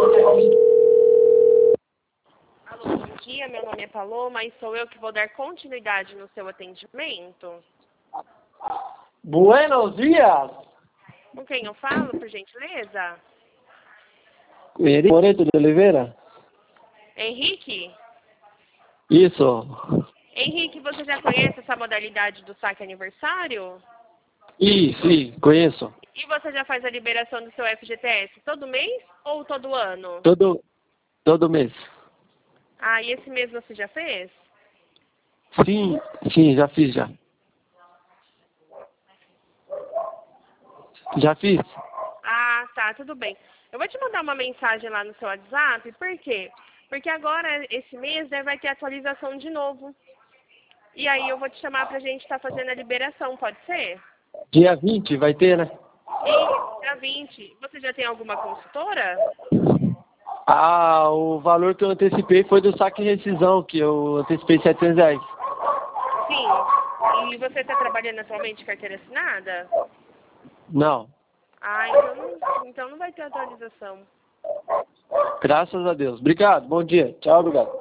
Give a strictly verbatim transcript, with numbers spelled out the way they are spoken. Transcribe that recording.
Alô, bom dia, meu nome é Paloma e sou eu que vou dar continuidade no seu atendimento. Buenos dias! Com quem eu falo, por gentileza? Henrique Moreto de Oliveira? Henrique? Isso. Henrique, você já conhece essa modalidade do saque aniversário? Sim, sim, conheço. E você já faz a liberação do seu F G T S todo mês ou todo ano? Todo, todo mês. Ah, e esse mês você já fez? Sim, sim, já fiz já. Já fiz? Ah, tá, tudo bem. Eu vou te mandar uma mensagem lá no seu WhatsApp, por quê? Porque agora, esse mês, né, vai ter atualização de novo. E aí eu vou te chamar pra gente estar fazendo a liberação, pode ser? Dia vinte vai ter, né? Isso, dia vinte. Você já tem alguma consultora? Ah, o valor que eu antecipei foi do saque e rescisão, que eu antecipei setecentos reais. Sim. E você está trabalhando atualmente de carteira assinada? Não, Ah, então não, então não vai ter atualização. graças a Deus. Obrigado, bom dia. Tchau, obrigado.